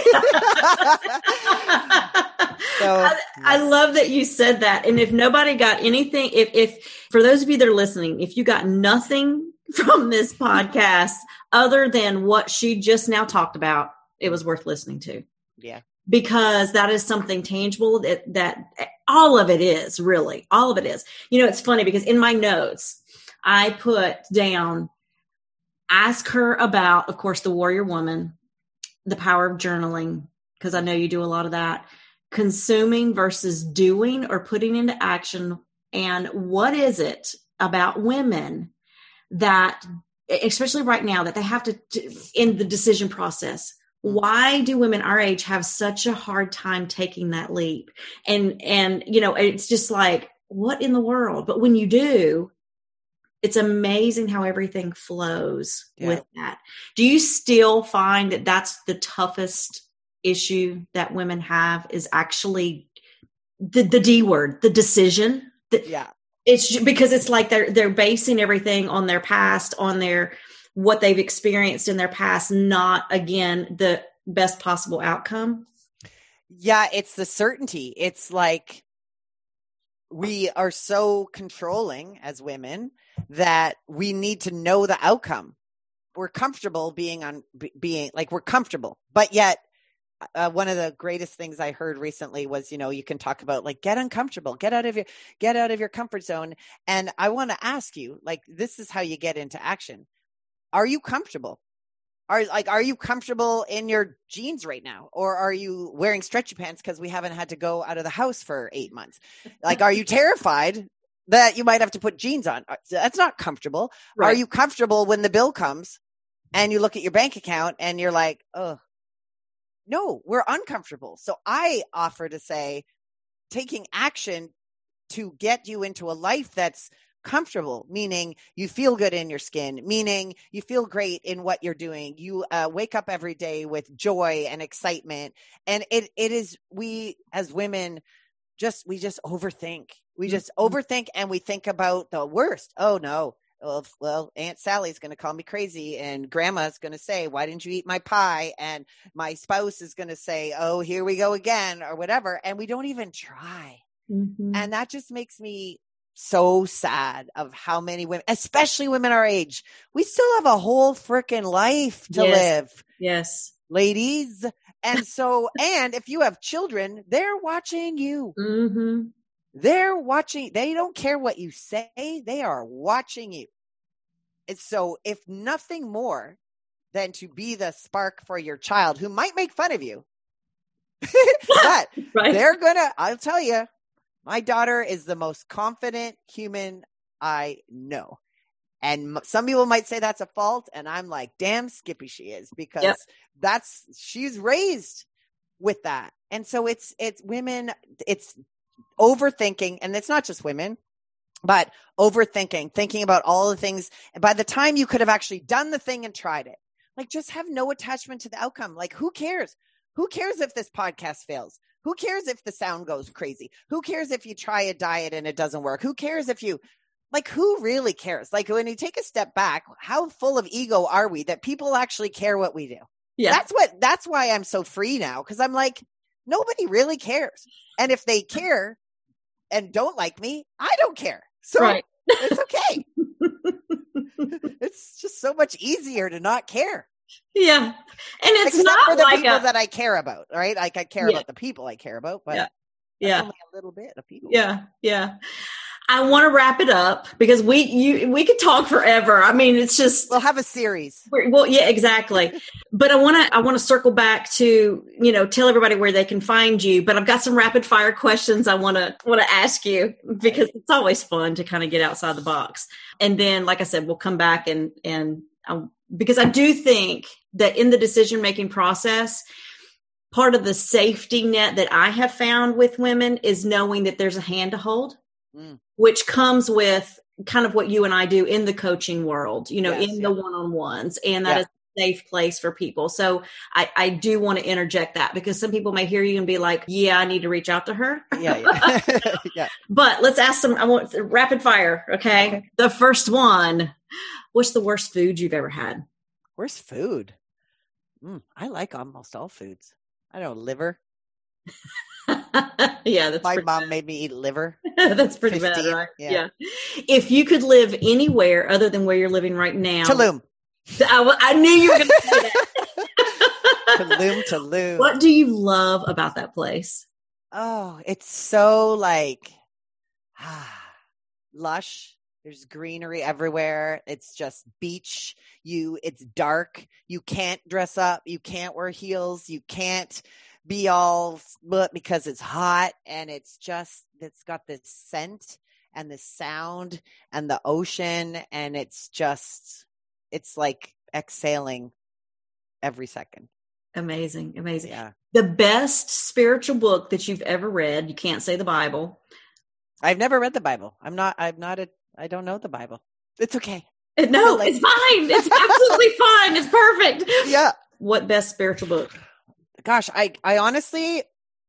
So I love that you said that. And if nobody got anything, if for those of you that are listening, if you got nothing from this podcast other than what she just now talked about, it was worth listening to. Yeah. Because that is something tangible that all of it is, really. All of it is. It's funny because in my notes, I put down, ask her about, of course, the warrior woman, the power of journaling, because I know you do a lot of that, consuming versus doing or putting into action. And what is it about women that, especially right now, that they have to in the decision process? Why do women our age have such a hard time taking that leap? And it's just like, what in the world? But when you do, it's amazing how everything flows with that. Do you still find that that's the toughest issue that women have, is actually the D word, the decision? It's because it's like they're basing everything on their past, on what they've experienced in their past, not, again, the best possible outcome. Yeah, it's the certainty. It's like we are so controlling as women that we need to know the outcome. We're comfortable we're comfortable, but yet one of the greatest things I heard recently was, you can talk about like, get uncomfortable, get out of your comfort zone. And I want to ask you, like, this is how you get into action. Are you comfortable? Are you comfortable in your jeans right now? Or are you wearing stretchy pants because we haven't had to go out of the house for 8 months? Like, are you terrified that you might have to put jeans on? That's not comfortable. Right. Are you comfortable when the bill comes and you look at your bank account and you're like, oh, no, we're uncomfortable. So I offer to say, taking action to get you into a life that's comfortable, meaning you feel good in your skin, meaning you feel great in what you're doing. You wake up every day with joy and excitement. And it is, we as women, we just overthink. We just overthink, and we think about the worst. Oh no. Well, Aunt Sally's going to call me crazy, and Grandma's going to say, why didn't you eat my pie? And my spouse is going to say, oh, here we go again, or whatever. And we don't even try. Mm-hmm. And that just makes me so sad of how many women, especially women our age, we still have a whole freaking life to live. Yes. Ladies. And so, and if you have children, they're watching you. Mm-hmm. They're watching. They don't care what you say. They are watching you. And so if nothing more than to be the spark for your child, who might make fun of you, but they're I'll tell you, my daughter is the most confident human I know. And some people might say that's a fault. And I'm like, damn skippy she is, because she's raised with that. And so it's women, it's overthinking. And it's not just women, but overthinking, thinking about all the things. And by the time you could have actually done the thing and tried it, like, just have no attachment to the outcome. Like, who cares? Who cares if this podcast fails? Who cares if the sound goes crazy? Who cares if you try a diet and it doesn't work? Who cares if you, like, who really cares? Like, when you take a step back, how full of ego are we that people actually care what we do? Yeah. That's why I'm so free now. Cause I'm like, nobody really cares. And if they care and don't like me, I don't care. So it's okay. It's just so much easier to not care. Yeah. And it's except not for the like people that I care about, right? Like, I care about the people I care about, but that's only a little bit of people. Yeah. Yeah. I want to wrap it up because we could talk forever. I mean, it's just, we'll have a series. Well, yeah, exactly. But I want to circle back to, tell everybody where they can find you, but I've got some rapid fire questions I want to ask you, because it's always fun to kind of get outside the box. And then, like I said, we'll come back and because I do think that in the decision-making process, part of the safety net that I have found with women is knowing that there's a hand to hold, which comes with kind of what you and I do in the coaching world, in the one-on-ones, and that is a safe place for people. So I do want to interject that, because some people may hear you and be like, yeah, I need to reach out to her. Yeah. But let's ask I want rapid fire. Okay. The first one, what's the worst food you've ever had? Worst food? I like almost all foods. I don't know, liver. Yeah, that's my mom made me eat liver. That's pretty 15. Bad, right? Yeah. If you could live anywhere other than where you're living right now, Tulum. I knew you were going to say that. Tulum, Tulum. What do you love about that place? Oh, it's so like lush. There's greenery everywhere. It's just beach. It's dark. You can't dress up. You can't wear heels. You can't be all split because it's hot. And it's got this scent and the sound and the ocean. And it's like exhaling every second. Amazing. Amazing. Yeah. The best spiritual book that you've ever read. You can't say the Bible. I've never read the Bible. I don't know the Bible. It's okay. No, it's fine. It's absolutely fine. It's perfect. Yeah. What best spiritual book? Gosh, I honestly,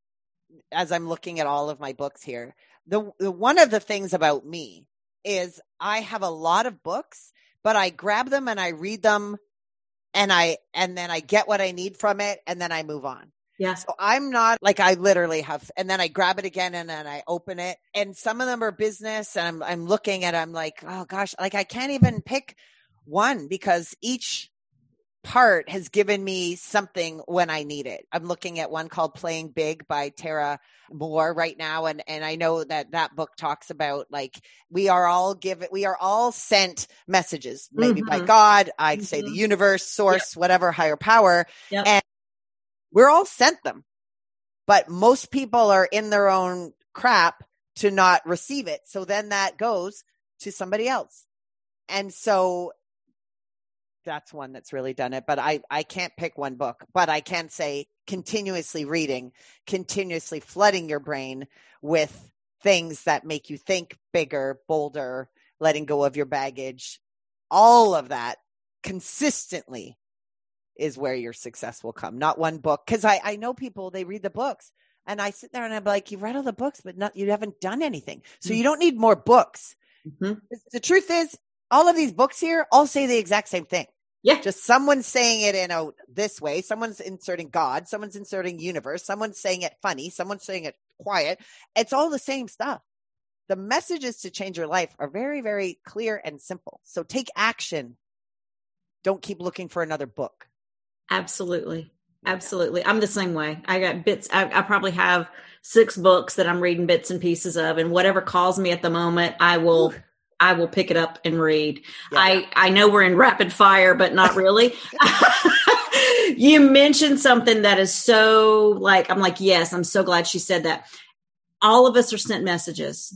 as I'm looking at all of my books here, the one of the things about me is I have a lot of books, but I grab them and I read them and then I get what I need from it and then I move on. Yes. So I'm not like, I literally have, and then I grab it again and then I open it, and some of them are business and I'm looking at, I'm like, oh gosh, like I can't even pick one because each part has given me something when I need it. I'm looking at one called Playing Big by Tara Moore right now. And I know that book talks about like, we are all sent messages, maybe by God, I'd say the universe, source, whatever, higher power. Yep. And we're all sent them, but most people are in their own crap to not receive it. So then that goes to somebody else. And so that's one that's really done it. But I can't pick one book, but I can say continuously reading, continuously flooding your brain with things that make you think bigger, bolder, letting go of your baggage, all of that consistently is where your success will come. Not one book. Because I know people, they read the books and I sit there and I'm like, you've read all the books, but you haven't done anything. So you don't need more books. Mm-hmm. The truth is, all of these books here all say the exact same thing. Yeah. Just someone's saying it in this way. Someone's inserting God. Someone's inserting universe. Someone's saying it funny. Someone's saying it quiet. It's all the same stuff. The messages to change your life are very, very clear and simple. So take action. Don't keep looking for another book. Absolutely. Absolutely. I'm the same way. I got bits. I probably have 6 books that I'm reading bits and pieces of, and whatever calls me at the moment, I will pick it up and read. Yeah. I know we're in rapid fire, but not really. You mentioned something that is so like, I'm like, yes, I'm so glad she said that. All of us are sent messages.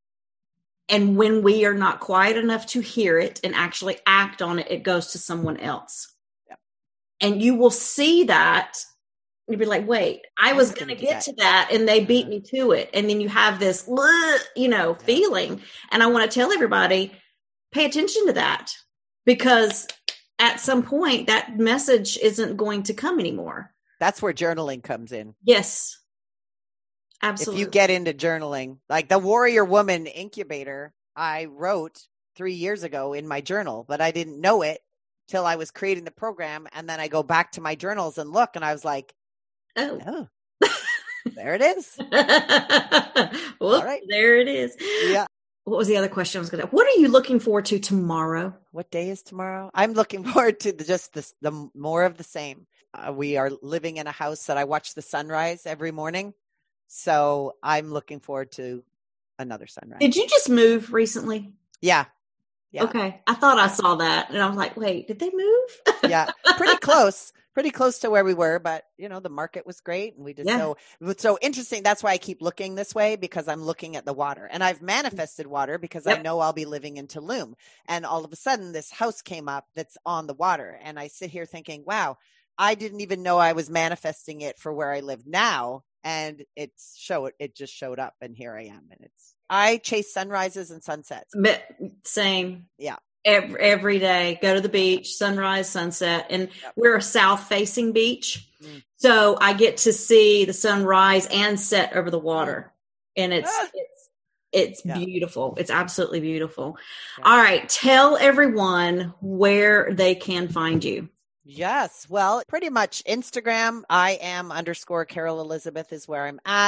And when we are not quiet enough to hear it and actually act on it, it goes to someone else. And you will see that. You'll be like, wait, I was going to get to that and they beat me to it. And then you have this, feeling. And I want to tell everybody, pay attention to that, because at some point that message isn't going to come anymore. That's where journaling comes in. Yes, absolutely. If you get into journaling, like the Warrior Woman Incubator, I wrote 3 years ago in my journal, but I didn't know it till I was creating the program. And then I go back to my journals and look, and I was like, oh. There it is. Well, all right. There it is. Yeah. What was the other question I was going to? What are you looking forward to tomorrow? What day is tomorrow? I'm looking forward to the more of the same. We are living in a house that I watch the sunrise every morning. So I'm looking forward to another sunrise. Did you just move recently? Yeah. Okay. I thought I saw that and I was like, wait, did they move? Yeah. Pretty close to where we were, but the market was great. And we just, so interesting. That's why I keep looking this way, because I'm looking at the water, and I've manifested water because I know I'll be living in Tulum. And all of a sudden this house came up that's on the water. And I sit here thinking, wow, I didn't even know I was manifesting it for where I live now. And it just showed up, and here I am. And I chase sunrises and sunsets. Same. Yeah. Every day, go to the beach, sunrise, sunset. And we're a south-facing beach. So I get to see the sunrise and set over the water. And it's beautiful. It's absolutely beautiful. Yeah. All right. Tell everyone where they can find you. Yes. Well, pretty much Instagram, I am _Carol Elizabeth is where I'm at.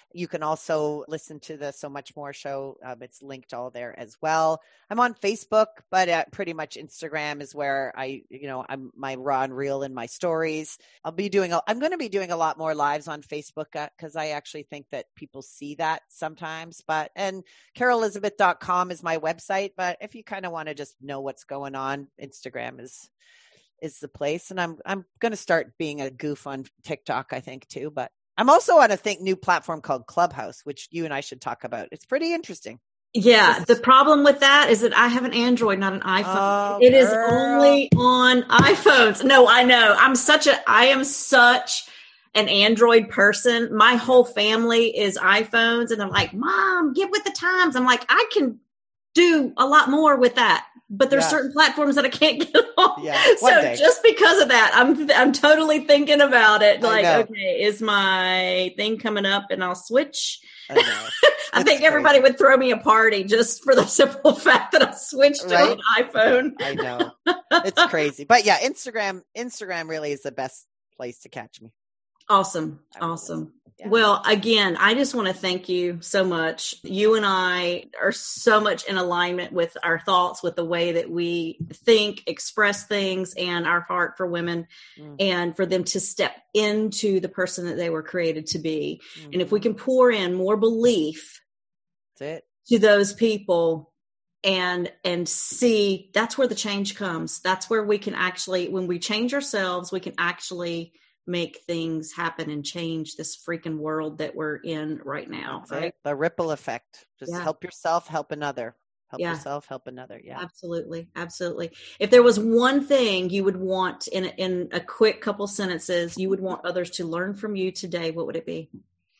You can also listen to the So Much More show. It's linked all there as well. I'm on Facebook, but pretty much Instagram is where I'm my raw and real in my stories. I'm going to be doing a lot more lives on Facebook because I actually think that people see that sometimes. And CarolElizabeth.com is my website. But if you kind of want to just know what's going on, Instagram is the place. And I'm going to start being a goof on TikTok, I think, too. But I'm also on a new platform called Clubhouse, which you and I should talk about. It's pretty interesting. Yeah. The problem with that is that I have an Android, not an iPhone. It is only on iPhones. No, I know. I am such an Android person. My whole family is iPhones, and I'm like, Mom, get with the times. I'm like, I can do a lot more with that. But there's certain platforms that I can't get on. Yeah, so just because of that, I'm totally thinking about it. Like, okay, is my thing coming up and I'll switch? I think everybody would throw me a party just for the simple fact that I switched to an iPhone. I know. It's crazy. But yeah, Instagram really is the best place to catch me. Awesome. Yeah. Well, again, I just want to thank you so much. You and I are so much in alignment with our thoughts, with the way that we think, express things, and our heart for women, and for them to step into the person that they were created to be. Mm-hmm. And if we can pour in more belief to those people and see, that's where the change comes. That's where we can actually, when we change ourselves, we can actually make things happen and change this freaking world that we're in right now. Right? The ripple effect. Just help yourself, help another. Help yourself, help another. Yeah, absolutely. Absolutely. If there was one thing you would want in a quick couple sentences, you would want others to learn from you today, what would it be?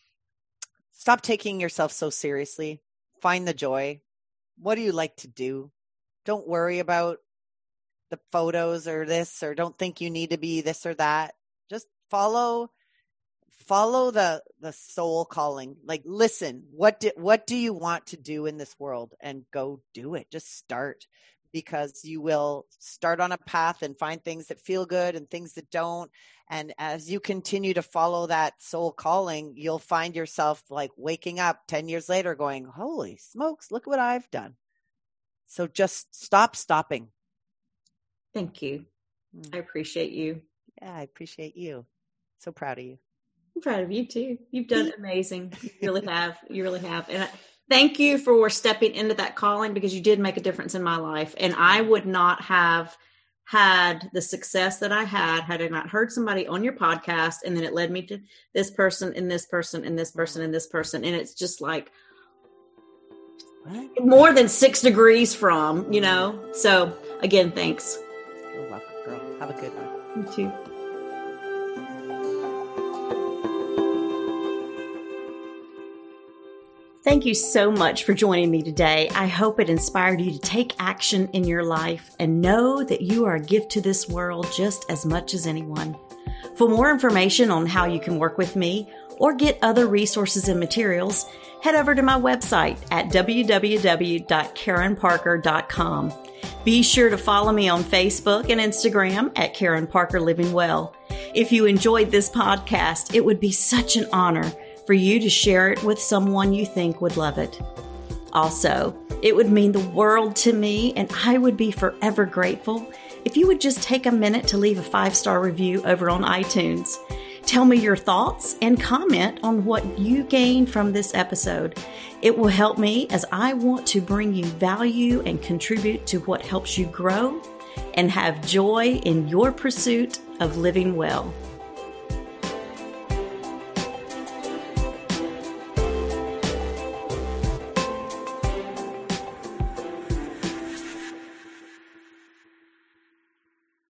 Stop taking yourself so seriously. Find the joy. What do you like to do? Don't worry about the photos or this, or don't think you need to be this or that. Just follow the soul calling. Like, listen, what do you want to do in this world, and go do it. Just start, because you will start on a path and find things that feel good and things that don't. And as you continue to follow that soul calling, you'll find yourself like waking up 10 years later going, holy smokes, look what I've done. So just stop stopping. Thank you. I appreciate you. Yeah, I appreciate you. So proud of you. I'm proud of you too. You've done amazing. You really have. You really have. And thank you for stepping into that calling, because you did make a difference in my life. And I would not have had the success that I had I not heard somebody on your podcast, and then it led me to this person and this person and this person and this person. And it's just like more than 6 degrees from, So again, thanks. You're welcome, girl. Have a good one. You too. Thank you so much for joining me today. I hope it inspired you to take action in your life and know that you are a gift to this world just as much as anyone. For more information on how you can work with me or get other resources and materials, head over to my website at www.karenparker.com. Be sure to follow me on Facebook and Instagram at Karen Parker Living Well. If you enjoyed this podcast, it would be such an honor for you to share it with someone you think would love it. Also, it would mean the world to me, and I would be forever grateful if you would just take a minute to leave a 5-star review over on iTunes. Tell me your thoughts and comment on what you gained from this episode. It will help me, as I want to bring you value and contribute to what helps you grow and have joy in your pursuit of living well.